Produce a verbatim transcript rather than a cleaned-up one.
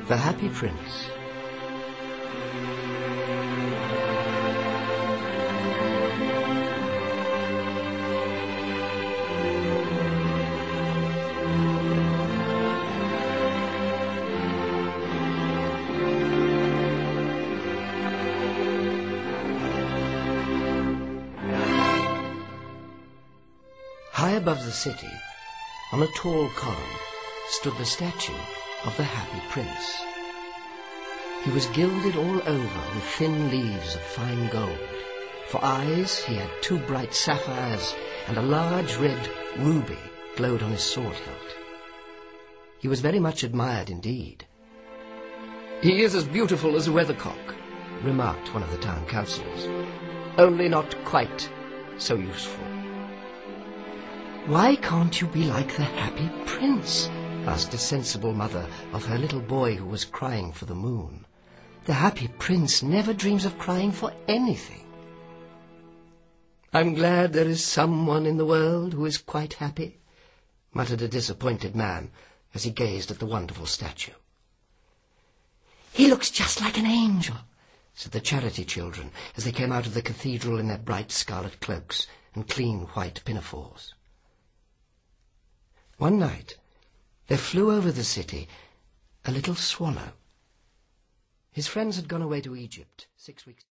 The Happy Prince. High above the city, on a tall column, stood the statue of the Happy Prince. He was gilded all over with thin leaves of fine gold. For eyes he had two bright sapphires, and a large red ruby glowed on his sword hilt. He was very much admired indeed. "He is as beautiful as a weathercock," remarked one of the town councillors, "only not quite so useful." "Why can't you be like the Happy Prince?" asked a sensible mother of her little boy who was crying for the moon. "The Happy Prince never dreams of crying for anything." "I'm glad there is someone in the world who is quite happy," muttered a disappointed man as he gazed at the wonderful statue. "He looks just like an angel," said the charity children as they came out of the cathedral in their bright scarlet cloaks and clean white pinafores. One night there flew over the city a little swallow. His friends had gone away to Egypt six weeks